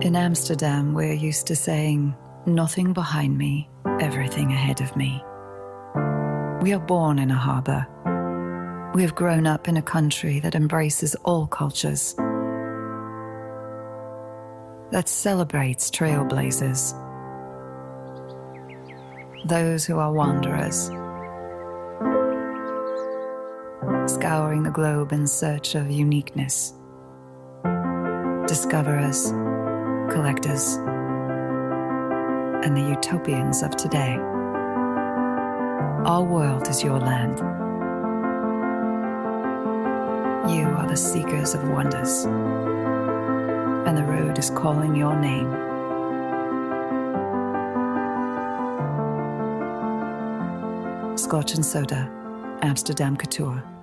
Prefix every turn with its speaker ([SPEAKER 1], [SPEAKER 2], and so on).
[SPEAKER 1] In Amsterdam, we're used to saying, nothing behind me, everything ahead of me. We are born in a harbor. We have grown up in a country that embraces all cultures, that celebrates trailblazers, those who are wanderers, scouring the globe in search of uniqueness, discoverers, collectors, and the utopians of today. Our world is your land. You are the seekers of wonders, and the road is calling your name. Scotch and Soda, Amsterdam Couture.